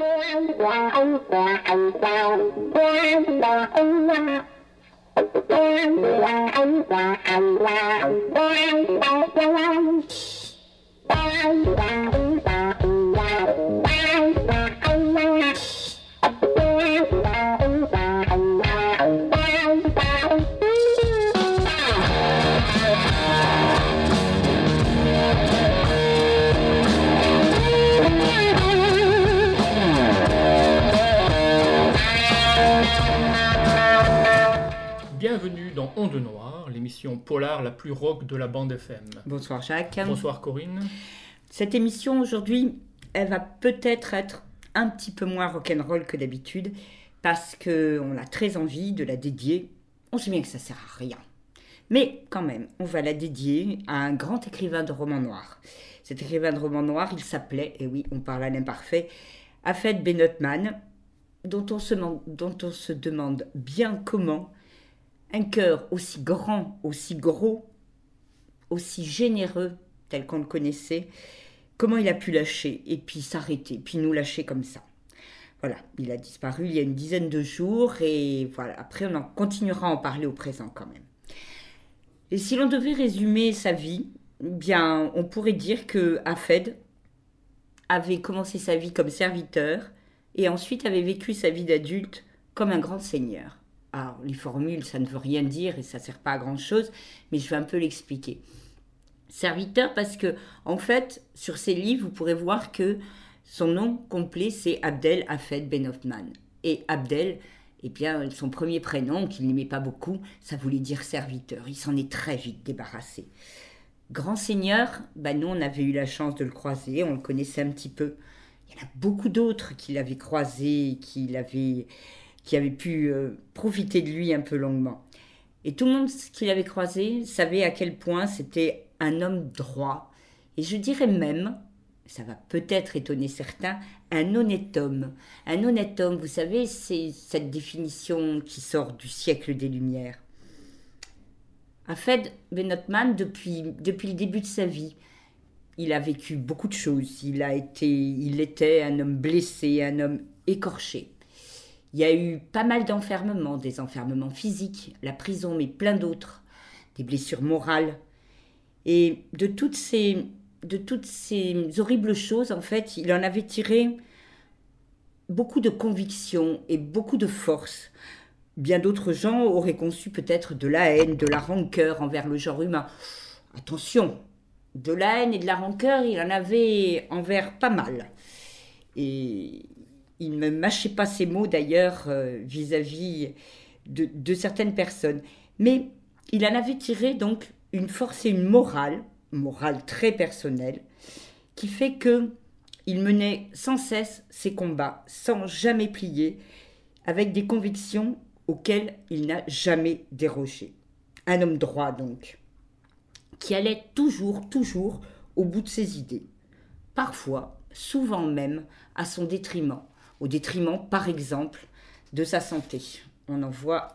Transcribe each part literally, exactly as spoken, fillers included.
Bienvenue dans Onde Noire, l'émission polar la plus rock de la bande F M. Bonsoir Jacques. Bonsoir Corinne. Cette émission aujourd'hui, elle va peut-être être un petit peu moins rock'n'roll que d'habitude parce qu'on a très envie de la dédier. On sait bien que ça sert à rien. Mais quand même, on va la dédier à un grand écrivain de romans noirs. Cet écrivain de romans noirs, il s'appelait, et oui, on parle à l'imparfait, Hafed Ben Othman, dont on se, dont on se demande bien comment un cœur aussi grand, aussi gros, aussi généreux, tel qu'on le connaissait, comment il a pu lâcher, et puis s'arrêter, puis nous lâcher comme ça. Voilà, il a disparu il y a une dizaine de jours, et voilà, après on en continuera à en parler au présent quand même. Et si l'on devait résumer sa vie, bien, on pourrait dire que Hafed avait commencé sa vie comme serviteur, et ensuite avait vécu sa vie d'adulte comme un grand seigneur. Alors, les formules, ça ne veut rien dire et ça ne sert pas à grand-chose, mais je vais un peu l'expliquer. Serviteur parce que, en fait, sur ses livres, vous pourrez voir que son nom complet, c'est Abdel Hafed Ben Othman. Et Abdel, eh bien, son premier prénom, qu'il n'aimait pas beaucoup, ça voulait dire serviteur. Il s'en est très vite débarrassé. Grand seigneur, ben nous, on avait eu la chance de le croiser, on le connaissait un petit peu. Il y en a beaucoup d'autres qui l'avaient croisé, qui l'avaient... qui avait pu euh, profiter de lui un peu longuement. Et tout le monde qui l'avait croisé savait à quel point c'était un homme droit. Et je dirais même, ça va peut-être étonner certains, un honnête homme. Un honnête homme, vous savez, c'est cette définition qui sort du siècle des Lumières. Hafed Ben Othman, depuis, depuis le début de sa vie, il a vécu beaucoup de choses. Il, a été, il était un homme blessé, un homme écorché. Il y a eu pas mal d'enfermements, des enfermements physiques, la prison, mais plein d'autres, des blessures morales. Et de toutes ces, de toutes ces horribles choses, en fait, il en avait tiré beaucoup de conviction et beaucoup de force. Bien d'autres gens auraient conçu peut-être de la haine, de la rancœur envers le genre humain. Attention, de la haine et de la rancœur, il en avait envers pas mal. Et... il ne mâchait pas ses mots d'ailleurs euh, vis-à-vis de, de certaines personnes. Mais il en avait tiré donc une force et une morale, morale très personnelle, qui fait qu'il menait sans cesse ses combats, sans jamais plier, avec des convictions auxquelles il n'a jamais dérogé. Un homme droit donc, qui allait toujours, toujours au bout de ses idées. Parfois, souvent même, à son détriment. Au détriment, par exemple, de sa santé. On en voit...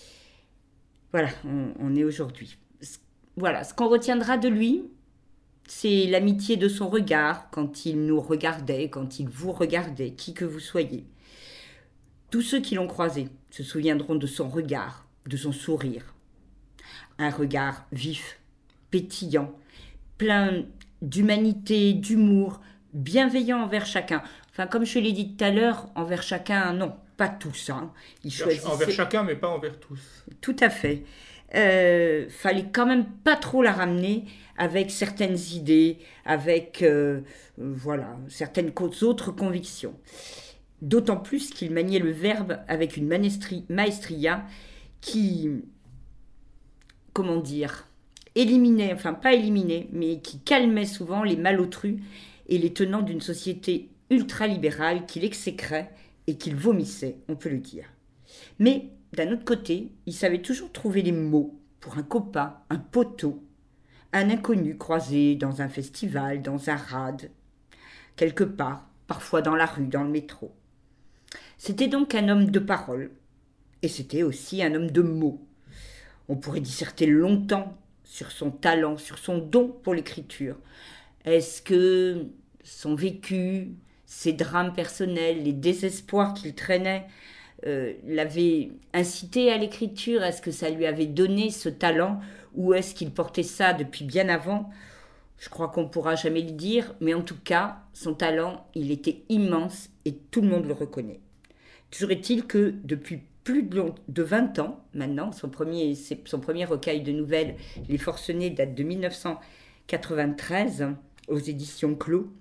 Voilà, on, on est aujourd'hui. Voilà, ce qu'on retiendra de lui, c'est l'amitié de son regard, quand il nous regardait, quand il vous regardait, qui que vous soyez. Tous ceux qui l'ont croisé se souviendront de son regard, de son sourire. Un regard vif, pétillant, plein d'humanité, d'humour, bienveillant envers chacun. Enfin, comme je l'ai dit tout à l'heure, envers chacun, non, pas tous. Hein. Il choisissait... Envers chacun, mais pas envers tous. Tout à fait. Euh, fallait quand même pas trop la ramener avec certaines idées, avec euh, voilà, certaines autres convictions. D'autant plus qu'il maniait le verbe avec une maestri- maestria qui, comment dire, éliminait, enfin pas éliminait, mais qui calmait souvent les malotrus et les tenants d'une société ultralibérale qu'il exécrait et qu'il vomissait, on peut le dire. Mais, d'un autre côté, il savait toujours trouver les mots pour un copain, un poteau, un inconnu croisé dans un festival, dans un rade, quelque part, parfois dans la rue, dans le métro. C'était donc un homme de parole, et c'était aussi un homme de mots. On pourrait disserter longtemps sur son talent, sur son don pour l'écriture. Est-ce que son vécu, ses drames personnels, les désespoirs qu'il traînait, euh, l'avaient incité à l'écriture? Est-ce que ça lui avait donné ce talent, ou est-ce qu'il portait ça depuis bien avant? Je crois qu'on ne pourra jamais le dire, mais en tout cas, son talent, il était immense et tout le monde le reconnaît. Toujours est-il que depuis plus de, long, de vingt ans maintenant, son premier, son premier recueil de nouvelles, Les Forcenés, date de mille neuf cent quatre-vingt-treize, aux éditions Clos,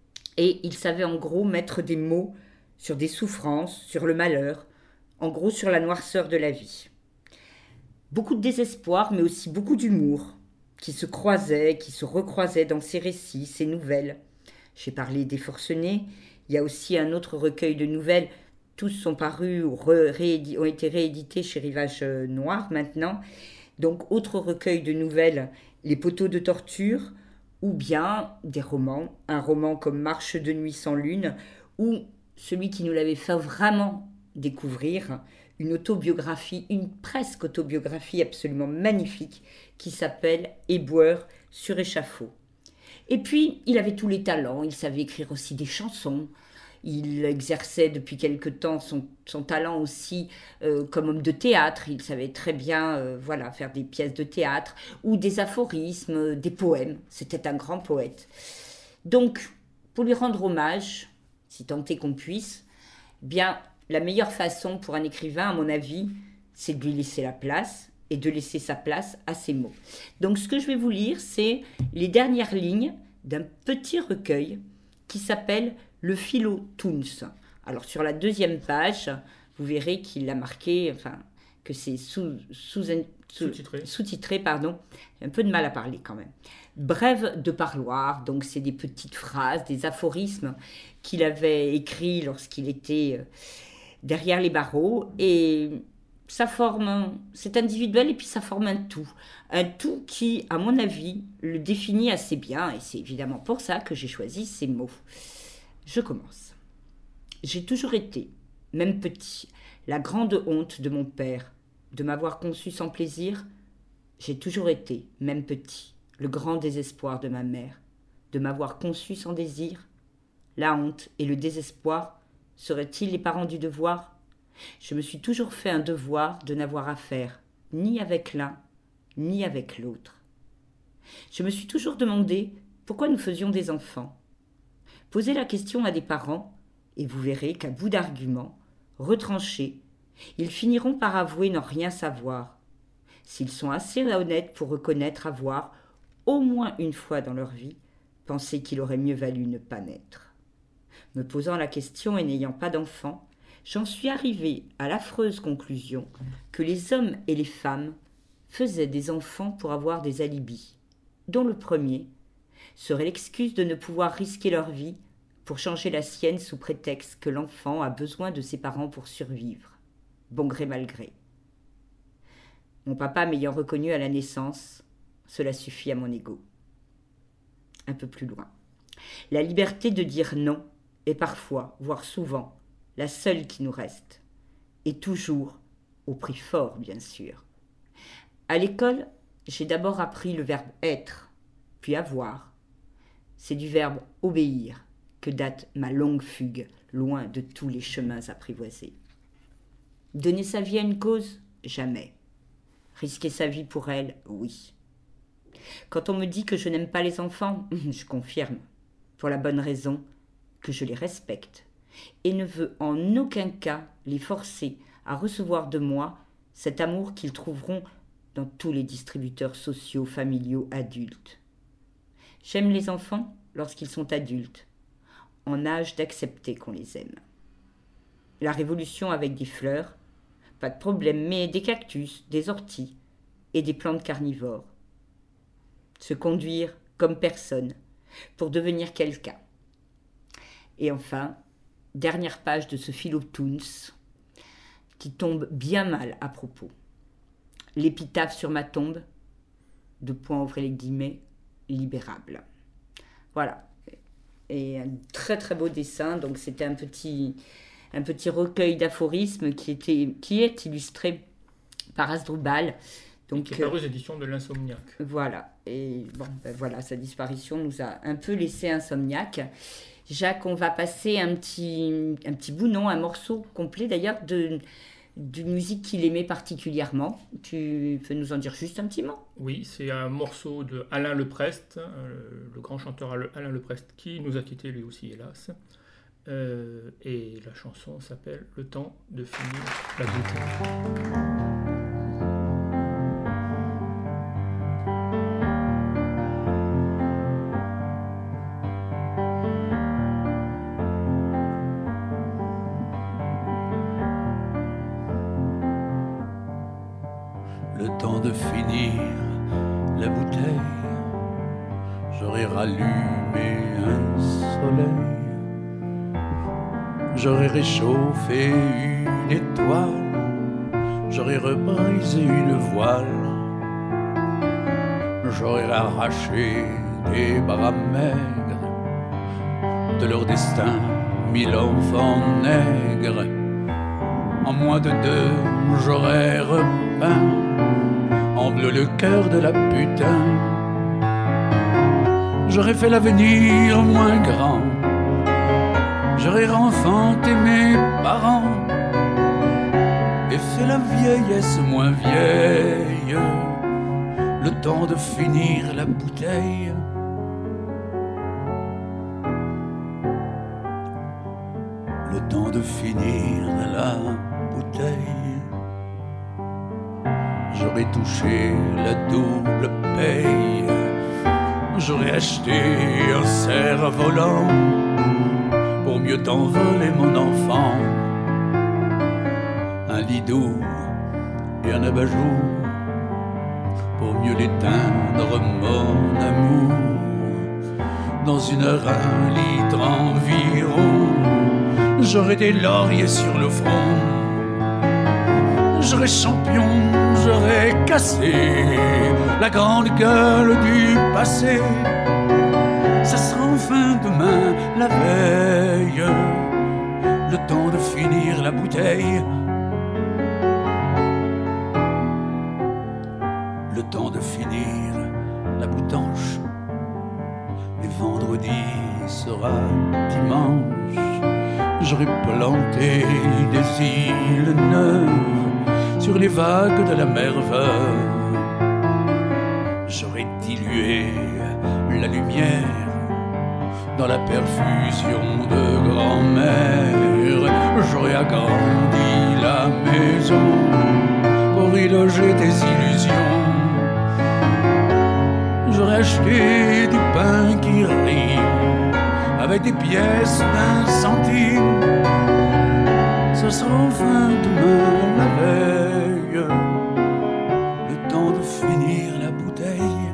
et il savait en gros mettre des mots sur des souffrances, sur le malheur, en gros sur la noirceur de la vie. Beaucoup de désespoir, mais aussi beaucoup d'humour, qui se croisaient, qui se recroisaient dans ses récits, ses nouvelles. J'ai parlé des Forcenés, il y a aussi un autre recueil de nouvelles. Tous sont parus ou réédi- ont été réédités chez Rivage Noir maintenant. Donc, autre recueil de nouvelles, Les Poteaux de torture, ou bien des romans. Un roman comme Marche de nuit sans lune, ou celui qui nous l'avait fait vraiment découvrir, une autobiographie, une presque autobiographie absolument magnifique, qui s'appelle Éboueur sur échafaud. Et puis, il avait tous les talents, il savait écrire aussi des chansons. Il exerçait depuis quelque temps son, son talent aussi euh, comme homme de théâtre. Il savait très bien euh, voilà, faire des pièces de théâtre ou des aphorismes, des poèmes. C'était un grand poète. Donc, pour lui rendre hommage, si tant est qu'on puisse, bien, la meilleure façon pour un écrivain, à mon avis, c'est de lui laisser la place et de laisser sa place à ses mots. Donc, ce que je vais vous lire, c'est les dernières lignes d'un petit recueil qui s'appelle Le Philo Toons. Alors, sur la deuxième page, vous verrez qu'il a marqué, enfin, que c'est sous, sous, sous, sous-titré. sous-titré, pardon. J'ai un peu de mal à parler quand même. Brève de parloir, donc c'est des petites phrases, des aphorismes qu'il avait écrits lorsqu'il était derrière les barreaux. Et ça forme, c'est individuel et puis ça forme un tout. Un tout qui, à mon avis, le définit assez bien. Et c'est évidemment pour ça que j'ai choisi ces mots. Je commence. J'ai toujours été, même petit, la grande honte de mon père, de m'avoir conçu sans plaisir. J'ai toujours été, même petit, le grand désespoir de ma mère, de m'avoir conçu sans désir. La honte et le désespoir seraient-ils les parents du devoir? Je me suis toujours fait un devoir de n'avoir à faire ni avec l'un, ni avec l'autre. Je me suis toujours demandé pourquoi nous faisions des enfants. Posez la question à des parents, et vous verrez qu'à bout d'arguments, retranchés, ils finiront par avouer n'en rien savoir, s'ils sont assez honnêtes pour reconnaître avoir, au moins une fois dans leur vie, pensé qu'il aurait mieux valu ne pas naître. Me posant la question et n'ayant pas d'enfant, j'en suis arrivée à l'affreuse conclusion que les hommes et les femmes faisaient des enfants pour avoir des alibis, dont le premier serait l'excuse de ne pouvoir risquer leur vie pour changer la sienne sous prétexte que l'enfant a besoin de ses parents pour survivre, bon gré mal gré. Mon papa m'ayant reconnu à la naissance, cela suffit à mon ego. Un peu plus loin. La liberté de dire non est parfois, voire souvent, la seule qui nous reste, et toujours, au prix fort bien sûr. À l'école, j'ai d'abord appris le verbe être, puis avoir. C'est du verbe obéir que date ma longue fugue, loin de tous les chemins apprivoisés. Donner sa vie à une cause? Jamais. Risquer sa vie pour elle? Oui. Quand on me dit que je n'aime pas les enfants, je confirme, pour la bonne raison que je les respecte et ne veux en aucun cas les forcer à recevoir de moi cet amour qu'ils trouveront dans tous les distributeurs sociaux, familiaux, adultes. J'aime les enfants lorsqu'ils sont adultes, en âge d'accepter qu'on les aime. La révolution avec des fleurs, pas de problème, mais des cactus, des orties et des plantes carnivores. Se conduire comme personne pour devenir quelqu'un. Et enfin, dernière page de ce Philo Toons qui tombe bien mal à propos. L'épitaphe sur ma tombe, de point ouvrez les guillemets, libérable. Voilà. Et un très très beau dessin. Donc c'était un petit, un petit recueil d'aphorismes qui, était, qui est illustré par Asdrubal. Donc, qui est paru aux éditions de l'Insomniaque. Voilà. Et bon, ben voilà, sa disparition nous a un peu laissé insomniaques. Jacques, on va passer un petit, un petit bout, non, un morceau complet d'ailleurs, de, d'une musique qu'il aimait particulièrement. Tu peux nous en dire juste un petit mot? Oui, c'est un morceau de Alain Leprest, euh, le grand chanteur Alain Leprest, qui nous a quittés lui aussi, hélas. Euh, et la chanson s'appelle « Le temps de finir la bouteille ». Le temps de finir la bouteille, j'aurais rallumé un soleil, j'aurais réchauffé une étoile, j'aurais reprisé une voile, j'aurais arraché des bras maigres de leur destin mille enfants nègres. En moins de deux, j'aurais repeint en bleu le cœur de la putain. J'aurais fait l'avenir moins grand, j'aurais renfanté mes parents et fait la vieillesse moins vieille, le temps de finir la bouteille. Le temps de finir la bouteille. J'aurais touché la double paye, j'aurais acheté un cerf-volant pour mieux t'envoler mon enfant, un lit doux et un abat-jour pour mieux l'éteindre mon amour. Dans une heure un litre environ, j'aurais des lauriers sur le front, j'aurais champion, j'aurais cassé la grande gueule du passé. Ça sera enfin demain la veille, le temps de finir la bouteille. Le temps de finir la boutanche. Et vendredi sera dimanche. J'aurais planté des îles neuves sur les vagues de la mer veuve. J'aurais dilué la lumière dans la perfusion de grand-mère. J'aurais agrandi la maison pour y loger des illusions. J'aurais acheté du pain qui rime avec des pièces d'un centime. Ce sera enfin demain la veille, le temps de finir la bouteille.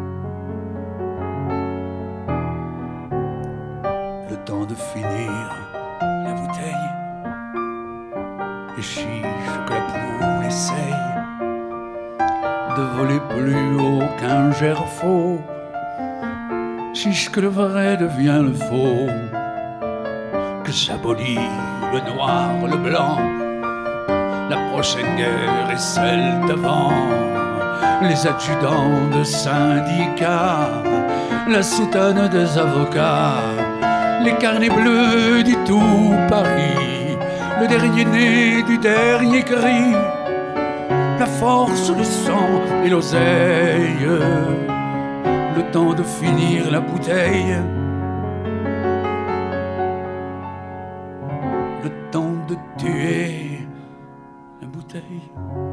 Le temps de finir la bouteille. Et chiche que la poule essaye de voler plus haut qu'un gerfaut. Chiche que le vrai devient le faux, que s'abolit le noir, le blanc. La prochaine guerre est celle d'avant. Les adjudants de syndicats, la soutane des avocats, les carnets bleus du tout Paris, le dernier né du dernier cri, la force, le sang et l'oseille, le temps de finir la bouteille. Le temps de tuer la bouteille.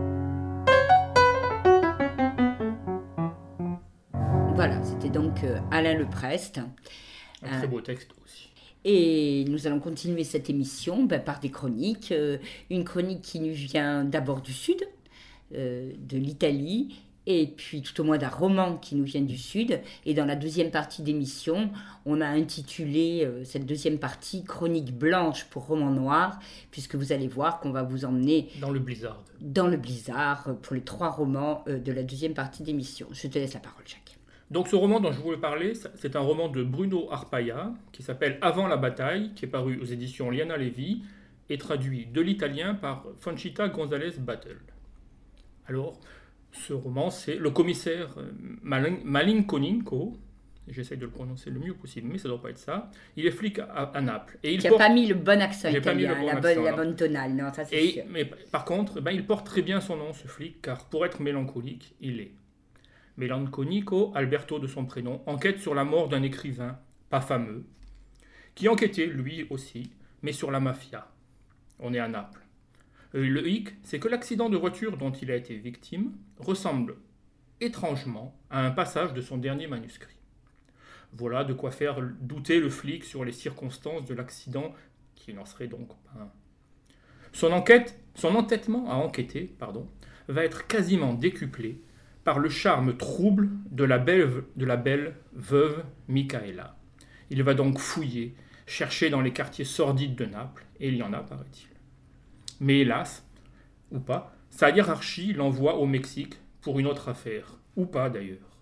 Voilà, c'était donc euh, Alain Leprest. Un très beau texte aussi. Et nous allons continuer cette émission ben, par des chroniques. Euh, une chronique qui nous vient d'abord du sud, euh, de l'Italie, et puis tout au moins d'un roman qui nous vient du sud. Et dans la deuxième partie d'émission, on a intitulé euh, cette deuxième partie « Chronique blanche pour roman noir », puisque vous allez voir qu'on va vous emmener dans le blizzard. Dans le blizzard pour les trois romans euh, de la deuxième partie d'émission. Je te laisse la parole, Jacques. Donc ce roman dont je voulais parler, c'est un roman de Bruno Arpaia qui s'appelle « Avant la bataille », qui est paru aux éditions Liana Levi et traduit de l'italien par Fanchita González Battle. Alors, ce roman, c'est le commissaire Malin, Malinkoninko, j'essaye de le prononcer le mieux possible, mais ça ne doit pas être ça. Il est flic à, à Naples. Et il tu n'as porte... pas mis le bon accent J'ai italien, pas mis le bon la, accent, bonne, la bonne tonale, non, ça c'est et, sûr. Mais par contre, ben, il porte très bien son nom, ce flic, car pour être mélancolique, il est. Melanconico, Alberto de son prénom, enquête sur la mort d'un écrivain, pas fameux, qui enquêtait, lui aussi, mais sur la mafia. On est à Naples. Le hic, c'est que l'accident de voiture dont il a été victime ressemble étrangement à un passage de son dernier manuscrit. Voilà de quoi faire douter le flic sur les circonstances de l'accident, qui n'en serait donc pas un. Son enquête, son entêtement à enquêter, pardon, va être quasiment décuplé par le charme trouble de la belle, de la belle veuve Micaela. Il va donc fouiller, chercher dans les quartiers sordides de Naples, et il y en a, paraît-il. Mais hélas, ou pas, sa hiérarchie l'envoie au Mexique pour une autre affaire, ou pas d'ailleurs,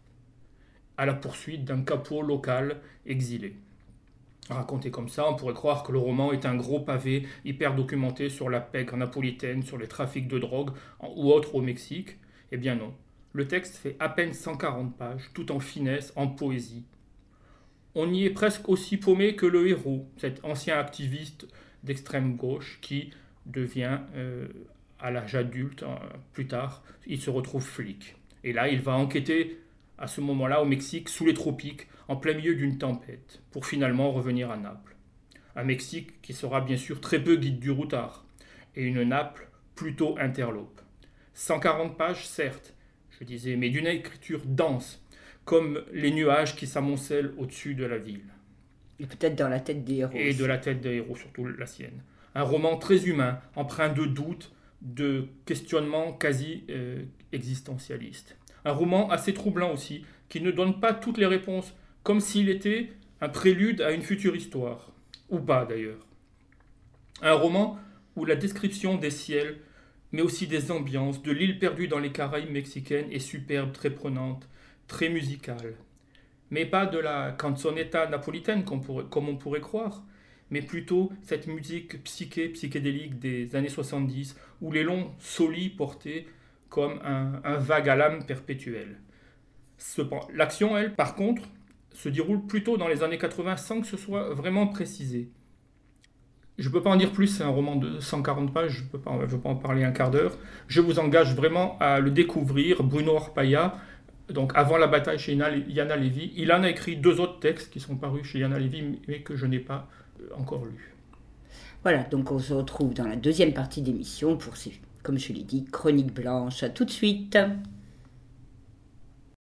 à la poursuite d'un capot local exilé. Raconté comme ça, on pourrait croire que le roman est un gros pavé hyper documenté sur la pègre napolitaine, sur les trafics de drogue ou autres au Mexique. Eh bien non, le texte fait à peine cent quarante pages, tout en finesse, en poésie. On y est presque aussi paumé que le héros, cet ancien activiste d'extrême gauche qui devient, euh, à l'âge adulte, euh, plus tard, il se retrouve flic. Et là, il va enquêter à ce moment-là au Mexique, sous les tropiques, en plein milieu d'une tempête, pour finalement revenir à Naples. Un Mexique qui sera bien sûr très peu guide du routard, et une Naples plutôt interlope. cent quarante pages, certes, je disais, mais d'une écriture dense, comme les nuages qui s'amoncellent au-dessus de la ville. Et peut-être dans la tête des héros. Et aussi. De la tête des héros, surtout la sienne. Un roman très humain, empreint de doutes, de questionnements quasi euh, existentialistes. Un roman assez troublant aussi, qui ne donne pas toutes les réponses, comme s'il était un prélude à une future histoire. Ou pas d'ailleurs. Un roman où la description des ciels, mais aussi des ambiances, de l'île perdue dans les Caraïbes mexicaines est superbe, très prenante, très musicale. Mais pas de la canzonetta napolitaine comme, pourrait, comme on pourrait croire, mais plutôt cette musique psyché, psychédélique des années soixante-dix, où les longs solis portaient comme un, un vague à l'âme perpétuel. Cependant, l'action, elle, par contre, se déroule plutôt dans les années quatre-vingts sans que ce soit vraiment précisé. Je ne peux pas en dire plus, c'est un roman de cent quarante pages, je ne peux pas, je peux pas en parler un quart d'heure. Je vous engage vraiment à le découvrir, Bruno Orpaya, donc avant la bataille chez Yana Levy. Il en a écrit deux autres textes qui sont parus chez Yana Levy, mais que je n'ai pas encore lus. Voilà, donc on se retrouve dans la deuxième partie d'émission pour ces, comme je l'ai dit, Chroniques blanches. À tout de suite.